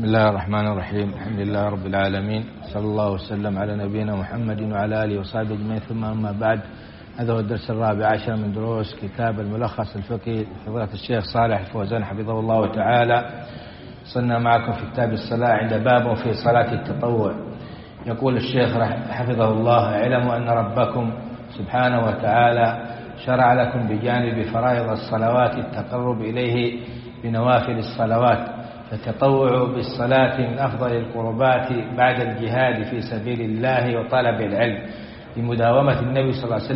بسم الله الرحمن الرحيم. الحمد لله رب العالمين، صلى الله وسلم على نبينا محمد وعلى آله وصحبه أجمعين، ثم أما بعد. هذا هو الدرس 14 من دروس كتاب الملخص الفقهي لفضيلة الشيخ صالح الفوزان حفظه الله تعالى. وصلنا معكم في كتاب الصلاة عند باب في صلاة التطوع. يقول الشيخ حفظه الله: اعلموا أن ربكم سبحانه وتعالى شرع لكم بجانب فرائض الصلوات التقرب إليه بنوافل الصلوات، فالتطوع بالصلاة من أفضل القربات بعد الجهاد في سبيل الله وطلب العلم، لمداومة النبي صلى الله عليه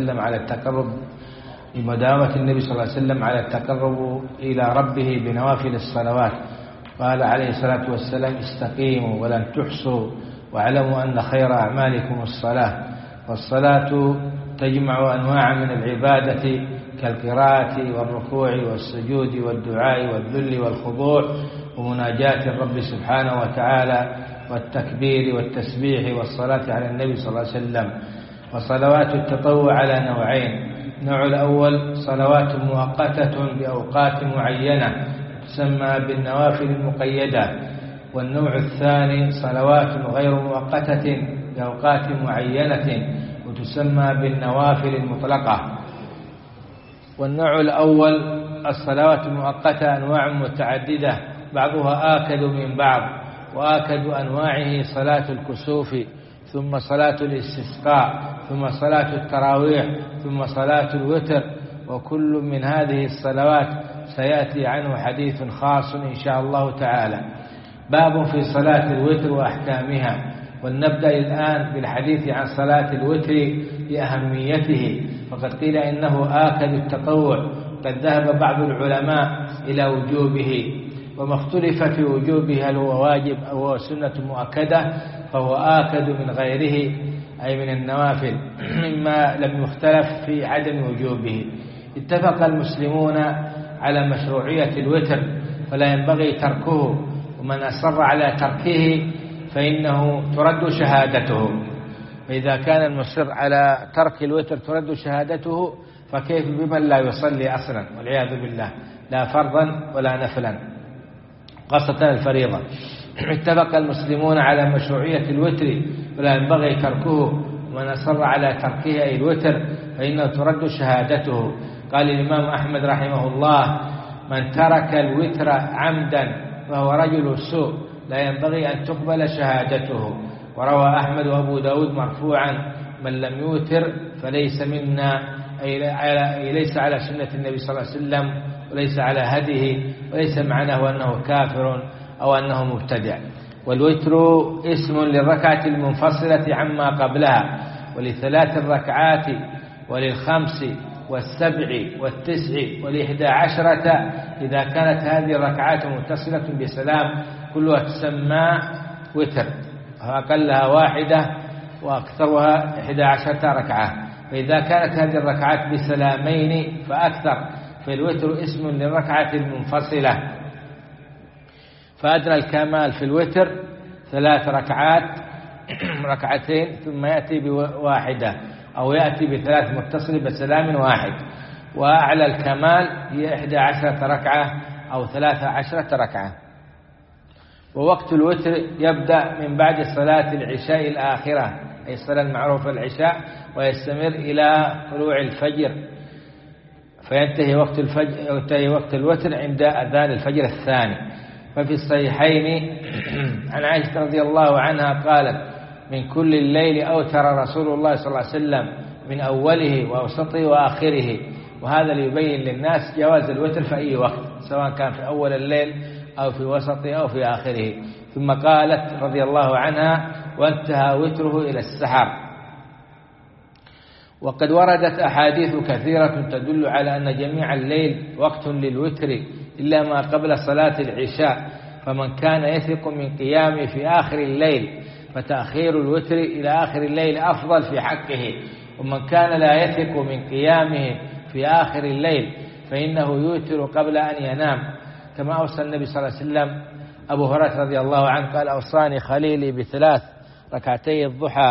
وسلم على التقرب إلى ربه بنوافل الصلوات. قال عليه الصلاة والسلام: استقيموا ولن تحصوا، واعلموا أن خير أعمالكم الصلاة. والصلاة تجمع أنواع من العبادة كالقراءة والركوع والسجود والدعاء والذل والخضوع ومناجاة الرب سبحانه وتعالى والتكبير والتسبيح والصلاة على النبي صلى الله عليه وسلم. وصلوات التطوع على نوعين: النوع الأول صلوات مؤقتة بأوقات معينة تسمى بالنوافل المقيدة، والنوع الثاني صلوات غير مؤقتة بأوقات معينة وتسمى بالنوافل المطلقة. والنوع الأول الصلوات المؤقتة أنواع متعددة بعضها آكد من بعض، وآكد أنواعه صلاة الكسوف، ثم صلاة الاستسقاء، ثم صلاة التراويح، ثم صلاة الوتر، وكل من هذه الصلوات سيأتي عنه حديث خاص إن شاء الله تعالى. باب في صلاة الوتر وأحكامها. ولنبدأ الآن بالحديث عن صلاة الوتر لأهميته، فقد قيل إنه آكد التطوع، قد ذهب بعض العلماء إلى وجوبه، وما اختلف في وجوبه هل هو واجب أو هو سنة مؤكدة، فهو آكد من غيره أي من النوافل، مما لم يختلف في عدم وجوبه. اتفق المسلمون على مشروعية الوتر فلا ينبغي تركه، ومن أصر على تركه فإنه ترد شهادته. فإذا كان المصر على ترك الوتر ترد شهادته، فكيف بمن لا يصلي أصلا والعياذ بالله، لا فرضا ولا نفلا، خاصة الفريضة. اتفق المسلمون على مشروعية الوتر ولا ينبغي تركه، ومن أصر على تركه أي الوتر فإنه ترد شهادته. قال الإمام أحمد رحمه الله: من ترك الوتر عمدا فهو رجل سوء لا ينبغي أن تقبل شهادته. وروى أحمد وأبو داود مرفوعا: من لم يوتر فليس منا، أي ليس على سنة النبي صلى الله عليه وسلم وليس على هديه، وليس معناه أنه كافر أو أنه مبتدع. والوتر اسم للركعة المنفصلة عما قبلها، ولثلاث الركعات وللخمس والسبع والتسع والإحدى إذا كانت هذه الركعات متصلة بسلام كلها تسمى وتر، أقلها واحدة وأكثرها 11 ركعة. فإذا كانت هذه الركعات بسلامين فأكثر، فالوتر اسم للركعة المنفصلة. فأدنى الكمال في الوتر 3 ركعات، ركعتين ثم يأتي بواحدة، أو يأتي ب3 متصل بسلام واحد. وأعلى الكمال هي 11 ركعة أو 13 ركعة. ووقت الوتر يبدأ من بعد صلاة العشاء الآخرة، أي الصلاة المعروفة العشاء، ويستمر إلى طلوع الفجر، فينتهي وقت الوتر عند أذان الفجر الثاني. ففي الصحيحين عن عائشة رضي الله عنها قالت: من كل الليل أوتر رسول الله صلى الله عليه وسلم من أوله وأوسطه وآخره. وهذا ليبين للناس جواز الوتر في أي وقت، سواء كان في أول الليل أو في وسطه أو في آخره. ثم قالت رضي الله عنها: وانتهى وتره إلى السحر. وقد وردت أحاديث كثيرة تدل على أن جميع الليل وقت للوتر إلا ما قبل صلاة العشاء، فمن كان يثق من قيامه في آخر الليل فتأخير الوتر إلى آخر الليل أفضل في حقه، ومن كان لا يثق من قيامه في آخر الليل فإنه يوتر قبل أن ينام، كما أوصى النبي صلى الله عليه وسلم أبو هريرة رضي الله عنه قال: أوصاني خليلي ب3 ركعتي الضحى،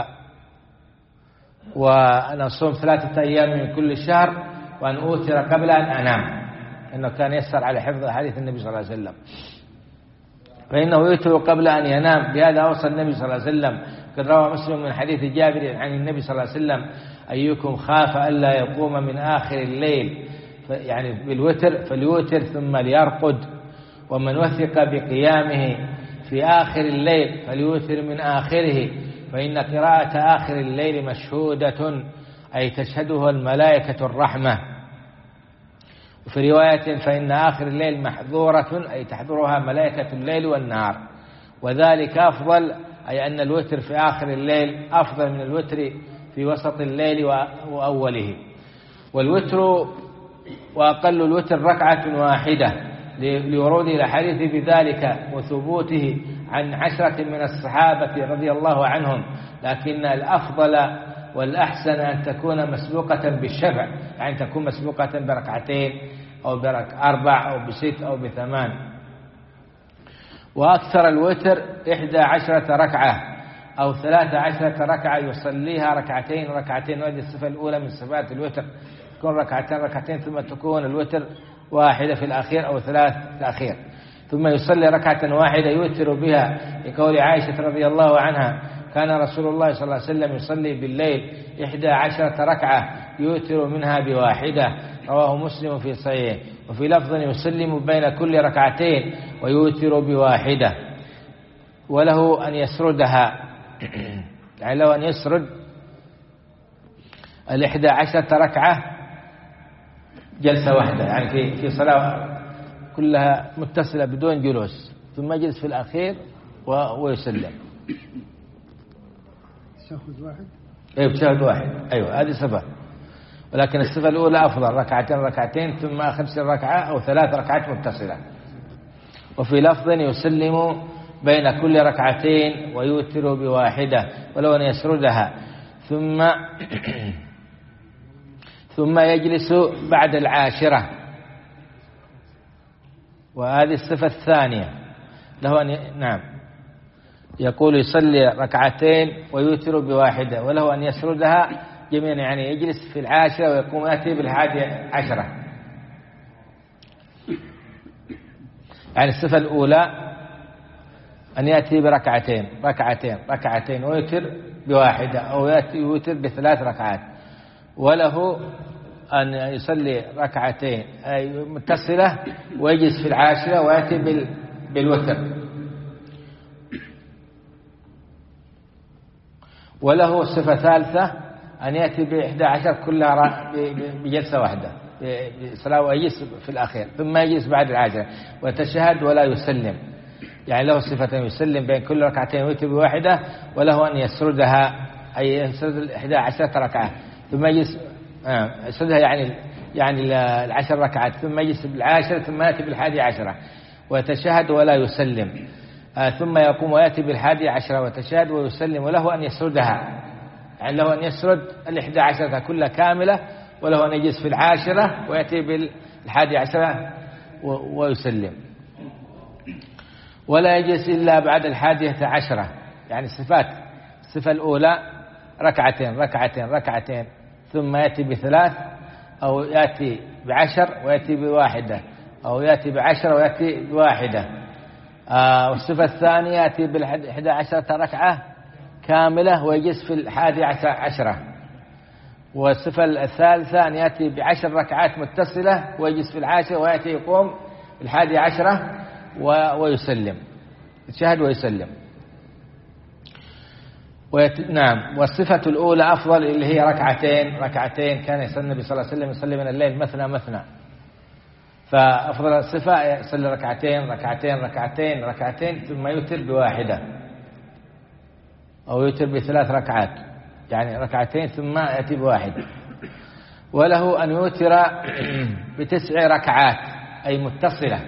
وأن أصوم 3 أيام من كل شهر، وأن أوتر قبل أن أنام، أنه كان يسر على حفظ حديث النبي صلى الله عليه وسلم. فإنه يوتر قبل أن ينام. بهذا أوصى النبي صلى الله عليه وسلم. قد روى مسلم من حديث جابر عن النبي صلى الله عليه وسلم: أيكم خاف ألا يقوم من آخر الليل يعني بالوتر فليوتر ثم ليرقد، ومن وثق بقيامه في آخر الليل فليوتر من آخره، فإن قراءة آخر الليل مشهودة أي تشهده الملائكة الرحمة. وفي رواية: فإن آخر الليل محظورة أي تحضرها ملائكة الليل والنهار، وذلك أفضل، أي أن الوتر في آخر الليل أفضل من الوتر في وسط الليل وأوله. والوتر وأقل الوتر ركعة واحدة لورود الأحاديث بذلك وثبوته عن 10 من الصحابة رضي الله عنهم، لكن الأفضل والأحسن أن تكون مسبوقة بالشفع، يعني تكون مسبوقة بركعتين أو ب4 أو ب6 أو ب8. وأكثر الوتر 11 ركعة أو 13 ركعة يصليها ركعتين ركعتين، وهذه الصفة الأولى من صفات الوتر، تكون ركعتين ركعتين ثم تكون الوتر واحدة في الأخير أو 3 في الأخير، ثم يصلي ركعة واحدة يوتر بها، لقول عائشة رضي الله عنها: كان رسول الله صلى الله عليه وسلم يصلي بالليل 11 ركعة يوتر منها بواحدة. رواه مسلم في صحيحه. وفي لفظ: يسلم بين كل ركعتين ويوتر بواحدة، وله أن يسردها يعني له أن يسرد 11 ركعة جلسة واحدة، يعني في صلاة كلها متصلة بدون جلوس، ثم يجلس في الأخير ويسلم. تشهد واحد؟ أيوة تشهد واحد، أيوة هذه صفة. ولكن الصفة الأولى أفضل، ركعتين ركعتين ثم 5 ركعة أو 3 ركعات متصلة. وفي لفظ: يسلم بين كل ركعتين ويوتر بواحدة، ولو أن يسردها، ثم يجلس بعد 10. وهذه الصفة الثانية له أن نعم يقول: يصلي ركعتين ويوتر بواحدة، وله أن يسردها جميعا، يعني يجلس في 10 ويقوم يأتي بال11. يعني الصفة الأولى أن يأتي بركعتين ركعتين ركعتين ويوتر بواحدة، أو يأتي يوتر ب3 ركعات. وله أن يصلي ركعتين متصلة ويجلس في 10 ويأتي بالوتر. وله صفة ثالثة أن يأتي ب11 كلها بجلسة واحدة بصلاة، ويجلس في الأخير ثم يجلس بعد 10 ويتشهد ولا يسلم، يعني له صفة يسلم بين كل ركعتين ويأتي بواحدة، وله أن يسردها أي يسرد 11 ركعة ثم يجلس يسردها يعني 10 ركعات ثم يجلس بال10 ثم يأتي بال11 ويتشهد ولا يسلم، ثم يقوم ويأتي بال11 ويتشهد ويسلم، وله أن يسردها، يعني له أن يسرد 11 كلها كاملة، وله أن يجلس في 10 ويأتي بال11 ويسلم، ولا يجلس إلا بعد 11. يعني صفات: الصفة الأولى ركعتين ركعتين ركعتين ثم يأتي ب3، أو يأتي ب10 ويأتي بواحدة، أو يأتي ب10 ويأتي بواحدة. والصفة الثانية يأتي بال11 ركعة كاملة ويجلس في 11. والصفة الثالثة أن يأتي ب10 ركعات متصلة ويجلس في 10 ويأتي يقوم 11 ويسلم، يتشهد ويسلم. نعم. والصفة الأولى أفضل، اللي هي ركعتين كان يصلي النبي صلى الله عليه وسلم يصلي من الليل مثنى، فأفضل الصفة يصلي ركعتين ركعتين ركعتين ركعتين ثم يوتر بواحدة، أو يوتر ب3 ركعات، يعني ركعتين ثم يأتي بواحدة. وله أن يوتر ب9 ركعات أي متصلة،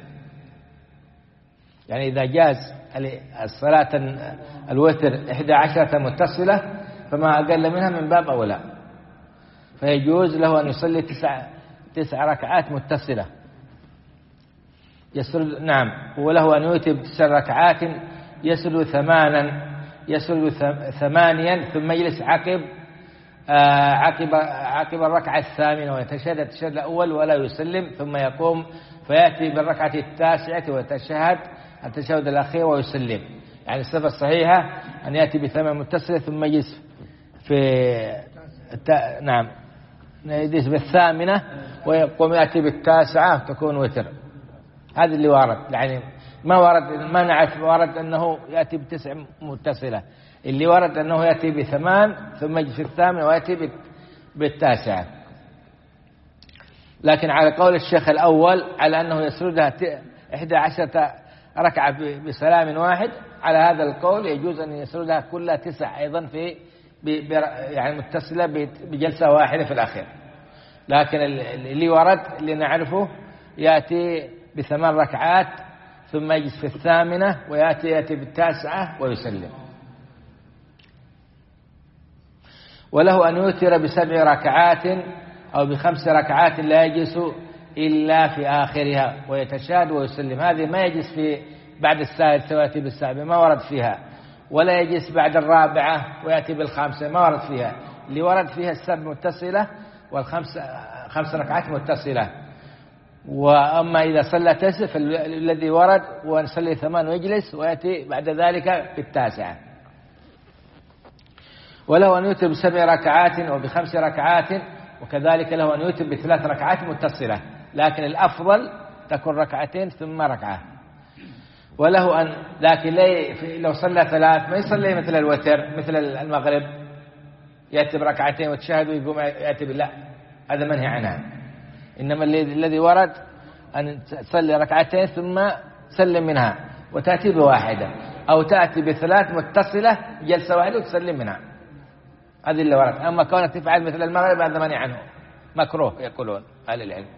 يعني إذا جاز الصلاة الوتر 11 متصلة فما أقل منها من باب أولى، فيجوز له أن يصلي 9 ركعات متصلة يسرد. نعم. وله أن يوتر ب9 ركعات يسرد 8 ثم يجلس عقب الركعة 8 ويتشهد التشهد الأول ولا يسلم، ثم يقوم فيأتي بالركعة 9 ويتشهد التشهد الأخير ويسلم. يعني الصفة الصحيحة أن يأتي بثمان متصلة ثم يجلس نعم يجلس بالثامنة ويقوم يأتي بالتاسعة تكون وتر. هذا اللي وارد. يعني ما نعرف ورد أنه يأتي بتسع متصلة. اللي ورد أنه يأتي بثمان ثم يجلس الثامنة ويأتي بالتاسعة. لكن على قول الشيخ الأول على أنه يسردها 11 ركعة بسلام واحد، على هذا القول يجوز أن يسردها كلها 9 أيضا يعني متصلة بجلسة واحدة في الأخير. لكن اللي ورد اللي نعرفه يأتي ب8 ركعات ثم يجلس في الثامنة ويأتي بالتاسعة ويسلم. وله أن يوتر ب7 ركعات أو ب5 ركعات لا يجلس إلا في آخرها ويتشهد ويسلم. هذه ما يجلس في بعد الثالثة ويأتي بالسابعة، ما ورد فيها. ولا يجلس بعد الرابعة ويأتي بالخامسة، ما ورد فيها. اللي ورد فيها 7 متصلة و5 ركعات متصلة. وأما إذا صلى 9 فالذي ورد ونصلي 8 ويجلس ويأتي بعد ذلك بالتاسعة. وله أن يوتر ب7 ركعات أو ب5 ركعات، وكذلك له أن يوتر ب3 ركعات متصلة، لكن الأفضل تكون 2 ثم ركعة. وله أن لكن لو صلى 3 ما يصلي مثل الوتر مثل المغرب يأتي ب2 وتشهد ويقوم يأتي لا، هذا منهي عنها. إنما الذي ورد أن تصلي 2 ثم تسلم منها وتأتي بواحدة، أو تأتي ب3 متصلة جلسة واحدة وتسلم منها. هذه اللي ورد. أما كونك تفعل مثل المغرب هذا منهي عنه، مكروه يقولون أهل العلم.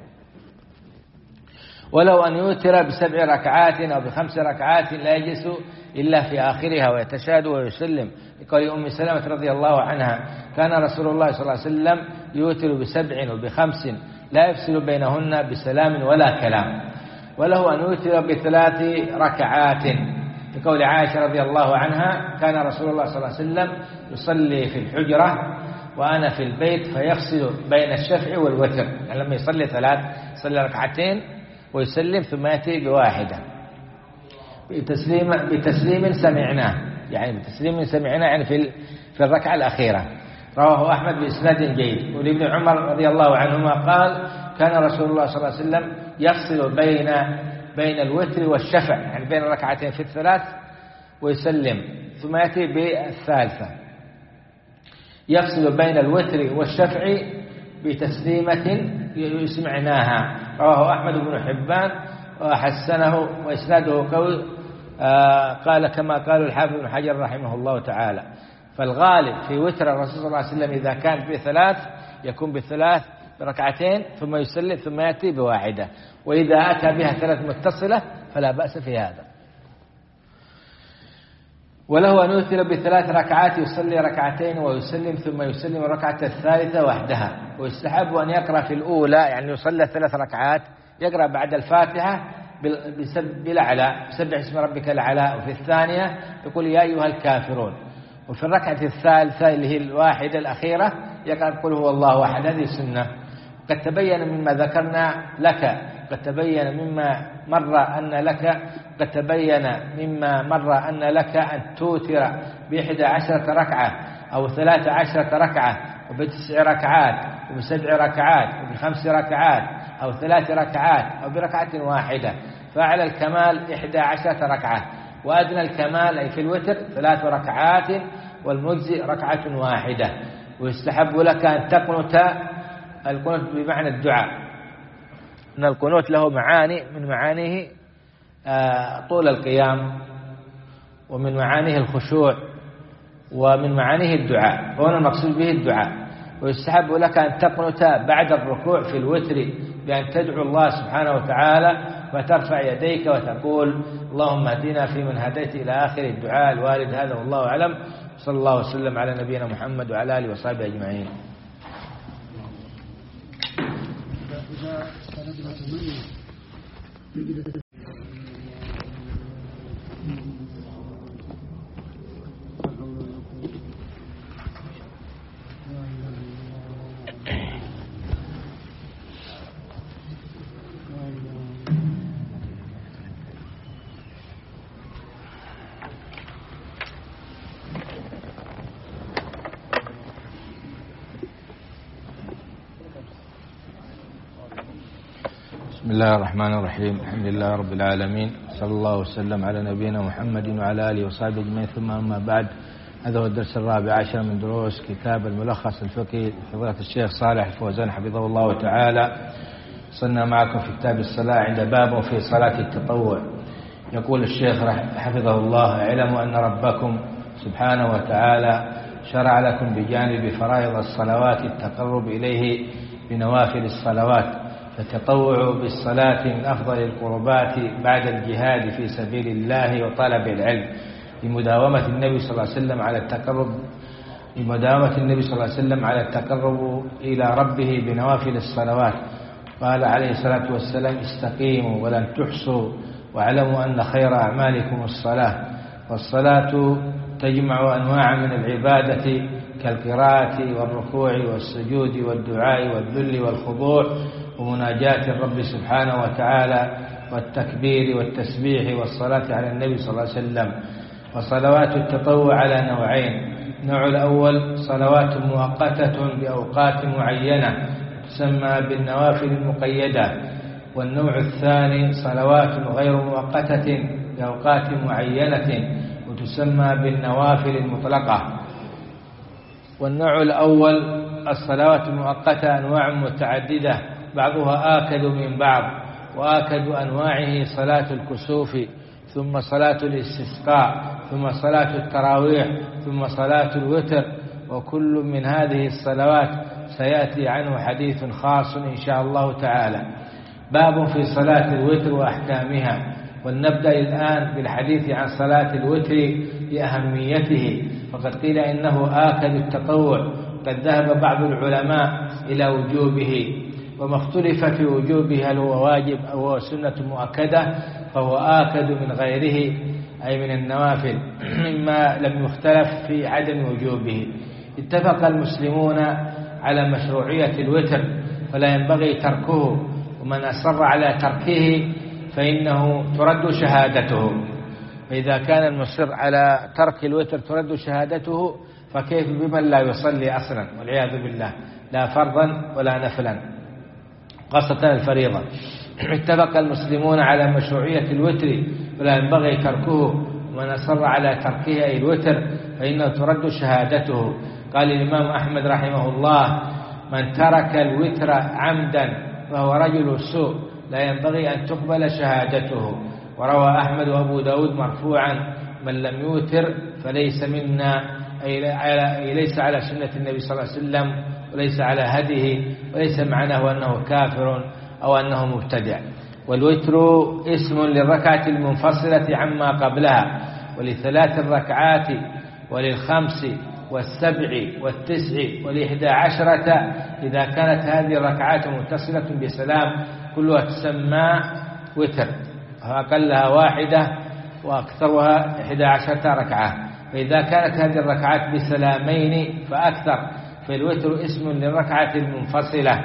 ولو أن يوتر ب7 ركعات أو ب5 ركعات لا يجلس إلا في آخرها ويتشهد ويسلم، لقول أم سلمة رضي الله عنها كان رسول الله صلى الله عليه وسلم يوتر ب7 وب5 لا يفصل بينهن بسلام ولا كلام. وله أن يوتر ب3 ركعات، لقول عائشة رضي الله عنها كان رسول الله صلى الله عليه وسلم يصلي في الحجرة وأنا في البيت فيفصل بين الشفع والوتر. يعني لما يصلي 3 يصلي 2 ويسلم ثم يأتي بواحدة بتسليم سمعناه، يعني بتسليم سمعناه يعني في الركعة الأخيرة. رواه أحمد بإسناد جيد. ولابن عمر رضي الله عنهما قال كان رسول الله صلى الله عليه وسلم يفصل بين الوتر والشفع، يعني بين الركعتين في 3 ويسلم ثم يأتي بالثالثة. يفصل بين الوتر والشفع بتسليمة يسمعناها. رواه أحمد بن حبان وحسنه وإسناده قوي. قال كما قال الحافظ بن حجر رحمه الله تعالى. فالغالب في وتر الرسول صلى الله عليه وسلم إذا كان ب3 يكون ب3 بركعتين ثم يسلم ثم يأتي بواحدة، وإذا أتى بها 3 متصلة فلا بأس في هذا. وله أن يوتر ب3 ركعات يصلي 2 ويسلم ثم يسلم الركعة الثالثة وحدها. ويستحب أن يقرأ في الأولى، يعني يصلي 3 ركعات يقرأ بعد الفاتحة بالأعلى سبح اسم ربك الأعلى، وفي الثانية يقول يا أيها الكافرون، وفي الركعة الثالثة اللي هي الواحدة الأخيرة يقرأ قل هو الله أحد. هذه السنة. قد تبين مما ذكرنا لك، قد تبين مما مر أن لك أن توتر ب11 ركعة أو 13 ركعة وب9 ركعات وب7 ركعات وب5 ركعات أو 3 ركعات أو بركعة واحدة. فأعلى الكمال 11 ركعة، وأدنى الكمال أي في الوتر 3 ركعات، والمجزئ ركعة واحدة. ويستحب لك أن تقنت. القنوت بمعنى الدعاء، أن القنوت له معاني، من معانيه طول القيام، ومن معانيه الخشوع، ومن معانيه الدعاء، فهنا المقصود به الدعاء. ويستحب لك أن تقنت بعد الركوع في الوتر بأن تدعو الله سبحانه وتعالى فترفع يديك وتقول اللهم اهدنا فيمن هديت إلى آخر الدعاء الوارد. هذا والله أعلم. صلى الله وسلم على نبينا محمد وعلى آله وصحبه أجمعين. بسم الله الرحمن الرحيم. الحمد لله رب العالمين، صلى الله وسلم على نبينا محمد وعلى آله وصحبه أجمعين، ثم أما بعد. هذا هو الدرس 14 من دروس كتاب الملخص الفقهي لفضيلة الشيخ صالح الفوزان حفظه الله تعالى. وصلنا معكم في كتاب الصلاة عند باب في صلاة التطوع. يقول الشيخ حفظه الله: اعلموا أن ربكم سبحانه وتعالى شرع لكم بجانب فرائض الصلوات التقرب إليه بنوافل الصلوات، فالتطوع بالصلاة من أفضل القربات بعد الجهاد في سبيل الله وطلب العلم، لمداومة النبي صلى الله عليه وسلم على التقرب إلى ربه بنوافل الصلوات. قال عليه الصلاة والسلام: استقيموا ولن تحصوا واعلموا أن خير أعمالكم الصلاة. والصلاة تجمع أنواع من العبادة كالقراءة والركوع والسجود والدعاء والذل والخضوع ومناجاة الرب سبحانه وتعالى والتكبير والتسبيح والصلاة على النبي صلى الله عليه وسلم. وصلوات التطوع على نوعين: النوع الأول صلوات مؤقتة بأوقات معينة تسمى بالنوافل المقيدة، والنوع الثاني صلوات غير مؤقتة بأوقات معينة وتسمى بالنوافل المطلقة. والنوع الأول الصلوات المؤقتة أنواع متعددة بعضها آكد من بعض، وآكد أنواعه صلاة الكسوف، ثم صلاة الاستسقاء، ثم صلاة التراويح، ثم صلاة الوتر، وكل من هذه الصلوات سيأتي عنه حديث خاص إن شاء الله تعالى. باب في صلاة الوتر وأحكامها. ولنبدأ الآن بالحديث عن صلاة الوتر لأهميته، فقد قيل إنه آكد التطوع، قد ذهب بعض العلماء إلى وجوبه، وما اختلف في وجوبه هل هو واجب أو هو سنة مؤكدة، فهو آكد من غيره أي من النوافل، مما لم يختلف في عدم وجوبه. اتفق المسلمون على مشروعية الوتر فلا ينبغي تركه، ومن أصر على تركه فإنه ترد شهادته. فإذا كان المصر على ترك الوتر ترد شهادته، فكيف بمن لا يصلي أصلا والعياذ بالله، لا فرضا ولا نفلا، خاصة الفريضة. اتفق المسلمون على مشروعية الوتر ولا ينبغي تركه، ومن أصر على تركه أي الوتر فإنه ترد شهادته. قال الإمام أحمد رحمه الله: من ترك الوتر عمدا فهو رجل سوء لا ينبغي أن تقبل شهادته. وروى أحمد وأبو داود مرفوعا: من لم يوتر فليس منا، أي ليس على سنة النبي صلى الله عليه وسلم وليس على هديه، وليس معناه أنه كافر أو أنه مبتدع. والوتر اسم للركعة المنفصلة عما قبلها، ولثلاث الركعات وللخمس والسبع والتسع والإحدى إذا كانت هذه الركعات متصلة بسلام كلها تسمى وتر، أقلها واحدة وأكثرها 11 ركعة. فإذا كانت هذه الركعات بسلامين فأكثر، فالوتر اسم للركعة المنفصلة.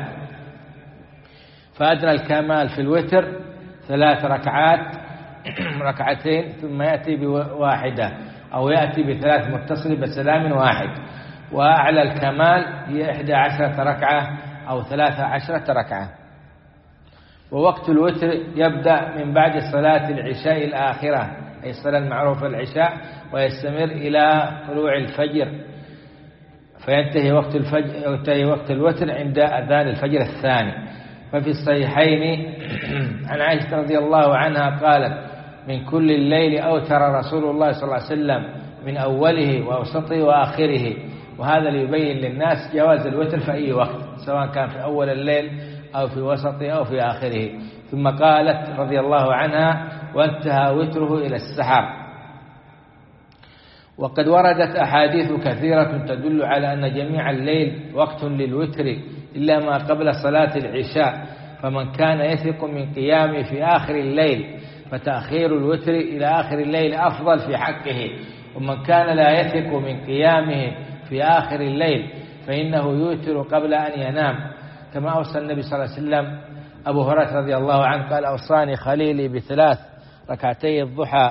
فأدنى الكمال في الوتر 3 ركعات، ركعتين ثم يأتي بواحدة، أو يأتي ب3 متصل بسلام واحد. وأعلى الكمال هي 11 ركعة أو 13 ركعة. ووقت الوتر يبدأ من بعد صلاة العشاء الآخرة، أي الصلاة المعروفة العشاء، ويستمر إلى طلوع الفجر، فينتهي وقت الوتر عند أذان الفجر الثاني. ففي الصحيحين عن عائشة رضي الله عنها قالت: من كل الليل أوتر رسول الله صلى الله عليه وسلم من أوله وأوسطه وآخره. وهذا ليبين للناس جواز الوتر في أي وقت، سواء كان في أول الليل أو في وسطه أو في آخره. ثم قالت رضي الله عنها: وانتهى وتره إلى السحر. وقد وردت أحاديث كثيرة تدل على أن جميع الليل وقت للوتر إلا ما قبل صلاة العشاء، فمن كان يثق من قيامه في آخر الليل فتأخير الوتر إلى آخر الليل أفضل في حقه، ومن كان لا يثق من قيامه في آخر الليل فإنه يوتر قبل أن ينام، كما أوصى النبي صلى الله عليه وسلم أبو هريرة رضي الله عنه قال: أوصاني خليلي ب3 ركعتي الضحى،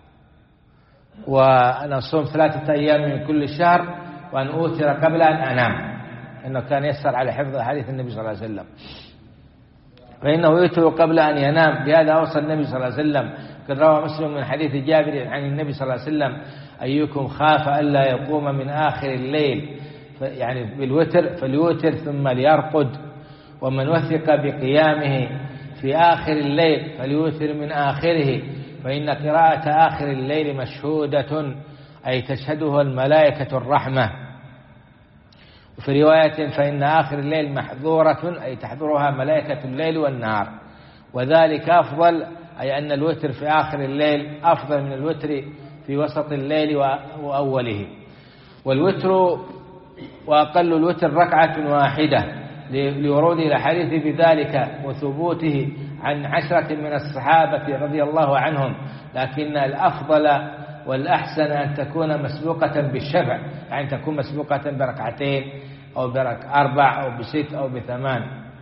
وأن أصوم 3 أيام من كل شهر، وأن أوتر قبل أن أنام، أنه كان يسر على حفظ حديث النبي صلى الله عليه وسلم. فإنه يوتر قبل أن ينام. بهذا أوصى النبي صلى الله عليه وسلم، قد روى مسلم من حديث جابر عن النبي صلى الله عليه وسلم: أيكم خاف ألا يقوم من آخر الليل يعني بالوتر فليوتر ثم ليرقد، ومن وثق بقيامه في آخر الليل فليوتر من آخره، فإن قراءة آخر الليل مشهودة أي تشهده الملائكة الرحمة. وفي رواية: فإن آخر الليل محظورة أي تحضرها ملائكة الليل والنهار، وذلك أفضل، أي أن الوتر في آخر الليل أفضل من الوتر في وسط الليل وأوله. والوتر وأقل الوتر ركعة واحدة لورود الأحاديث بذلك وثبوته عن 10 من الصحابة رضي الله عنهم، لكن الأفضل والأحسن أن تكون مسبوقة بالشفع، يعني تكون مسبوقة بركعتين أو ب4 أو ب6 أو ب8.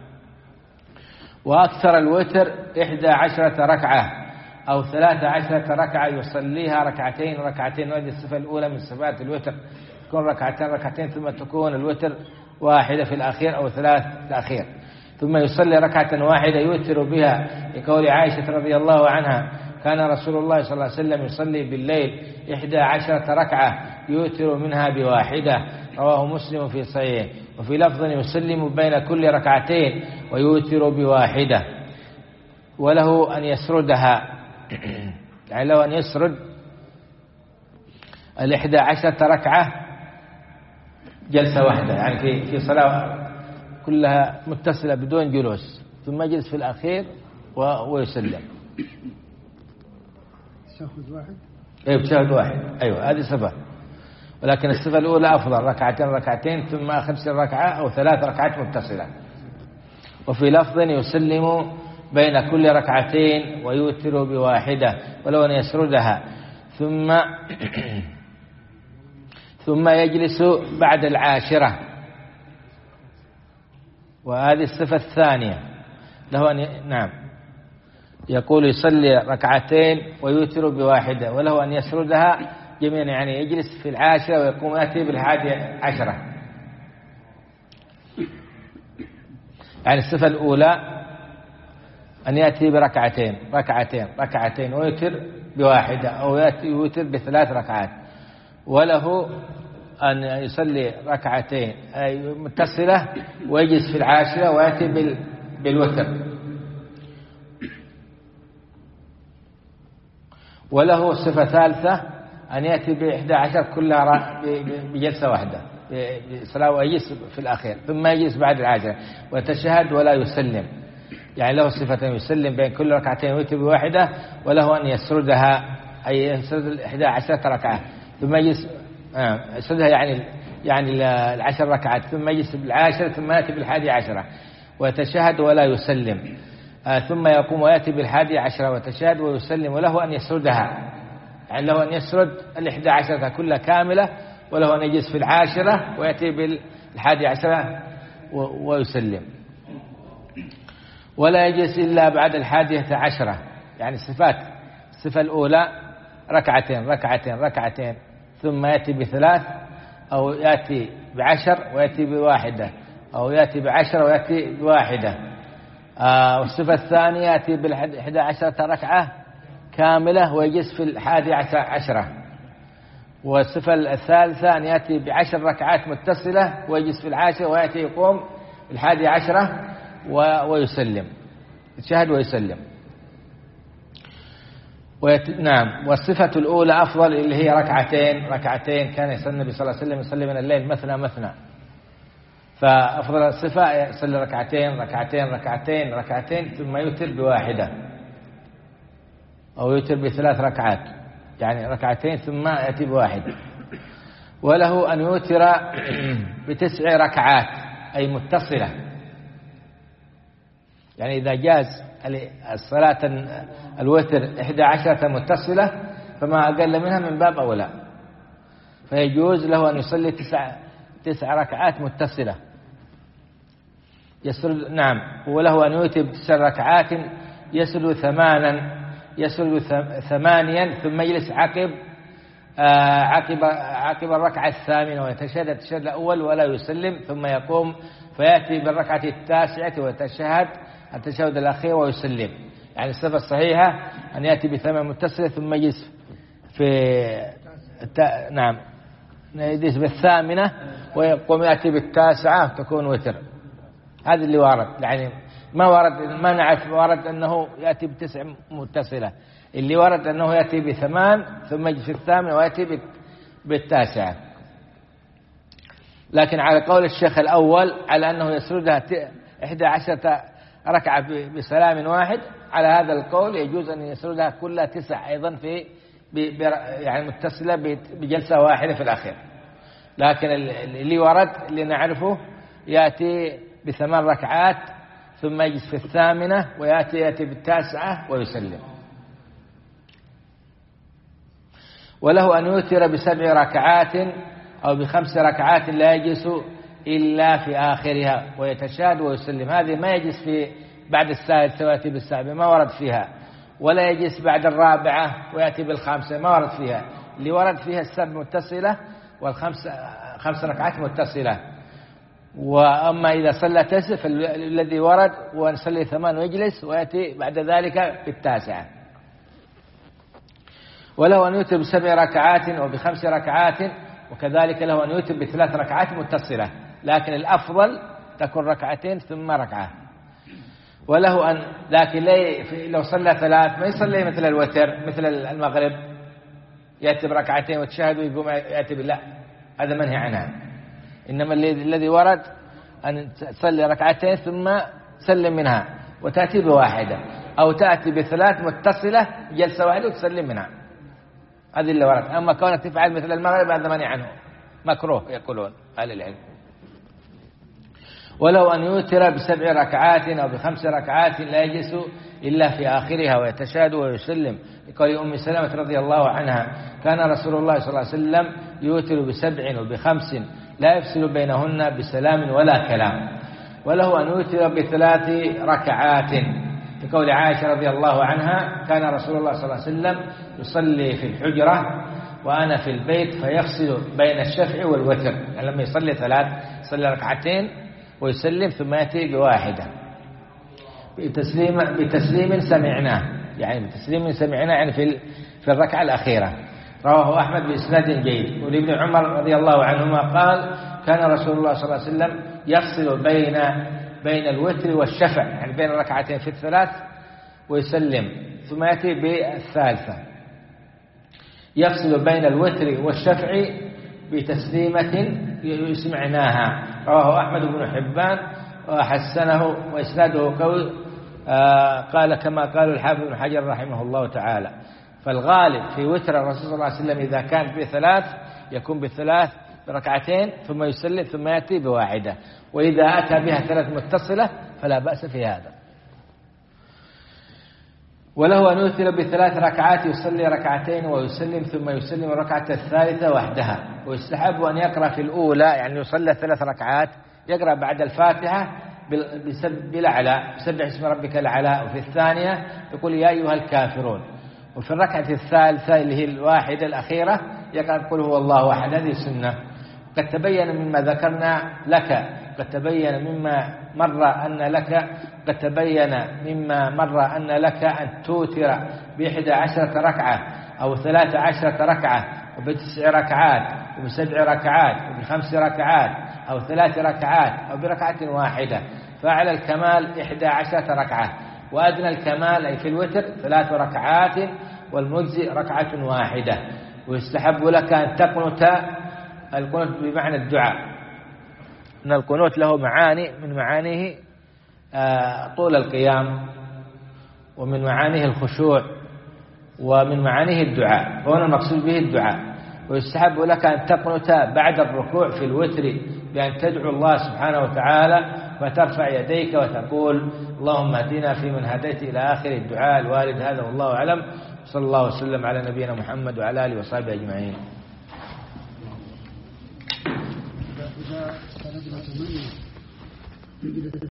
وأكثر الوتر 11 ركعة أو 13 ركعة يصليها ركعتين ركعتين، وهذه الصفة الأولى من صفات الوتر، تكون ركعتين ركعتين ثم تكون الوتر واحدة في الأخير أو 3 في الأخير، ثم يصلي ركعة واحدة يوتر بها، لقول عائشة رضي الله عنها: كان رسول الله صلى الله عليه وسلم يصلي بالليل 11 ركعة يوتر منها ب1. رواه مسلم في صحيحه. وفي لفظ: يسلم بين كل ركعتين ويوتر ب1. وله أن يسردها، يعني له أن يسرد 11 ركعة جلسة واحدة، يعني في صلاة كلها متصلة بدون جلوس، ثم يجلس في الأخير ويسلم. تشهد واحد؟ أيوة، تشهد واحد، أيوة هذه صفة. ولكن الصفة الأولى أفضل، ركعتين ركعتين ثم آخر ركعة أو 3 ركعات متصلة. وفي لفظ: يسلم بين كل ركعتين ويوتر ب1، ولو أن يسردها ثم يجلس بعد 10. وهذه الصفة الثانية له أن نعم يقول: يصلي ركعتين ويوتر ب1، وله أن يسردها جميعا، يعني يجلس في 10 ويقوم يأتي بال11. يعني الصفة الأولى أن يأتي بركعتين ركعتين ركعتين ويوتر ب1، أو يأتي يوتر ب3 ركعات. وله أن يصلي ركعتين أي متصلة ويجلس في 10 ويأتي بالوتر. وله صفة ثالثة أن يأتي ب11 كلها بجلسة واحدة بصلاة، ويجلس في الأخير ثم يجلس بعد 10 ويتشهد ولا يسلم. يعني له صفة يسلم بين كل ركعتين ويأتي ب1، وله أن يسردها أي يسرد 11 ركعة ثم يجلس يسردها يعني 10 ركعات ثم يجلس بال10 ثم يأتي بال11 ويتشهد ولا يسلم، ثم يقوم ويأتي بال11 ويتشهد ويسلم. وله أن يسردها، يعني له أن يسرد 11 كلها كاملة، وله أن يجلس في 10 ويأتي بال11 ويسلم. ولا يجلس إلا بعد 11. يعني الصفة الأولى ركعتين ركعتين ركعتين ثم يأتي ب3، أو يأتي ب10 ويأتي ب1، أو يأتي ب10 ويأتي ب1. والصفة الثانية يأتي بال11 ركعة كاملة ويجلس في 11. والصفة الثالثة أن يأتي ب10 ركعات متصلة ويجلس في 10 ويأتي يقوم 11 ويسلم، يتشهد ويسلم. نعم. والصفة الأولى أفضل، اللي هي ركعتين كان يصلي النبي صلى الله عليه وسلم يصلي من الليل مثنى. فأفضل الصفة يصلي ركعتين ثم يوتر ب1، أو يوتر ب3 ركعات، يعني ركعتين ثم يأتي ب1. وله أن يوتر ب9 ركعات أي متصلة، يعني إذا جاز الصلاة الوتر 11 متصلة فما أقل منها من باب أولى، فيجوز له أن يصلي 9 ركعات متصلة يسرد. نعم. وله أن يوتر ب9 ركعات يسرد 8 ثم يجلس عقب الركعة 8 ويتشهد التشهد الأول ولا يسلم، ثم يقوم فيأتي بالركعة 9 ويتشهد التشهد الأخير ويسلم. يعني الصفة الصحيحة أن يأتي بثمان متصلة ثم يجلس نعم يجلس بالثامنة ويقوم يأتي بالتاسعة تكون وتر. هذا اللي وارد. يعني ما نعرف ورد أنه يأتي بتسع متصلة. اللي ورد أنه يأتي بثمان ثم يجلس الثامنة ويأتي بالتاسعة. لكن على قول الشيخ الأول على أنه يسردها 11 ركعة بسلام واحد، على هذا القول يجوز أن يسردها كلها 9 أيضا يعني متصلة بجلسة واحدة في الأخير. لكن اللي ورد اللي نعرفه يأتي ب8 ركعات ثم يجلس في الثامنة ويأتي بالتاسعة ويسلم. وله أن يوتر ب7 ركعات أو ب5 ركعات لا يجلس إلا في آخرها ويتشهد ويسلم. هذه ما يجلس في بعد الثالثة ويأتي بالسابعة، ما ورد فيها. ولا يجلس بعد الرابعة ويأتي بالخامسة، ما ورد فيها. اللي ورد فيها 7 متصلة و5 ركعات متصلة. وأما إذا صلى 9 فالذي ورد ونصلي 8 ويجلس ويأتي بعد ذلك بالتاسعة. وله أن يوتر ب7 ركعات أو ب5 ركعات، وكذلك له أن يوتر ب3 ركعات متصلة، لكن الأفضل تكون 2 ثم ركعة. وله أن لكن لو صلى 3 ما يصلي مثل الوتر مثل المغرب يأتي ب2 وتشهد ويقوم يأتي بالله، هذا منهي عنها. إنما الذي ورد أن تصلي 2 ثم سلم منها وتأتي بواحدة، أو تأتي ب3 متصلة جلسة واحدة وتسلم منها، هذه اللي ورد. أما كونك تفعل مثل المغرب هذا منهي عنه، مكروه يقولون أهل العلم. ولو أن يوتر ب7 ركعات أو ب5 ركعات لا يجلس إلا في آخرها ويتشهد ويسلم، لقول أم سلمة رضي الله عنها كان رسول الله صلى الله عليه وسلم يوتر ب7 وب5 لا يفصل بينهن بسلام ولا كلام. وله أن يوتر ب3 ركعات، لقول عائشة رضي الله عنها كان رسول الله صلى الله عليه وسلم يصلي في الحجرة وأنا في البيت فيفصل بين الشفع والوتر. يعني لما يصلي 3 يصلي 2 ويسلم ثم يأتي بواحدة بتسليم سمعناه، يعني بتسليم سمعناه يعني في الركعة الأخيرة. رواه أحمد بإسناد جيد. ولابن عمر رضي الله عنهما قال كان رسول الله صلى الله عليه وسلم يفصل بين الوتر والشفع، يعني بين الركعتين في 3 ويسلم ثم يأتي بالثالثة. يفصل بين الوتر والشفع بتسليمة يسمعناها. رواه أحمد بن حبان وحسنه وإسناده قوي، قال كما قال الحافظ بن حجر رحمه الله تعالى. فالغالب في وتر الرسول صلى الله عليه وسلم إذا كان ب3 يكون ب3 بركعتين ثم يسلم ثم يأتي بواحدة، وإذا أتى بها 3 متصلة فلا بأس في هذا. وله أن يوتر ب3 ركعات يصلي 2 ويسلم ثم يسلم الركعة الثالثة وحدها. ويستحب أن يقرأ في الأولى، يعني يصلي 3 ركعات يقرأ بعد الفاتحة بالأعلى بسبح اسم ربك الأعلى، وفي الثانية يقول يا أيها الكافرون، وفي الركعة الثالثة اللي هي الواحدة الأخيرة يقرأ قل هو الله أحد. هذه السنة. قد تبين مما ذكرنا لك، قد تبين مما مر أن لك أن توتر ب11 ركعة أو 13 ركعة وب9 ركعات وب7 ركعات وب5 ركعات أو 3 ركعات أو بركعة واحدة، فأعلى الكمال 11 ركعة، وأدنى الكمال أي في الوتر 3 ركعات والمجزئ ركعة واحدة. ويستحب لك أن تقنت. القنوت بمعنى الدعاء، أن القنوت له معاني، من معانيه طول القيام، ومن معانيه الخشوع، ومن معانيه الدعاء، فهنا المقصود به الدعاء. ويستحب لك أن تقنت بعد الركوع في الوتر بأن تدعو الله سبحانه وتعالى فترفع يديك وتقول اللهم اهدنا فيمن هديت إلى آخر الدعاء الوارد. هذا والله أعلم. صلى الله وسلم على نبينا محمد وعلى آله وصحبه أجمعين.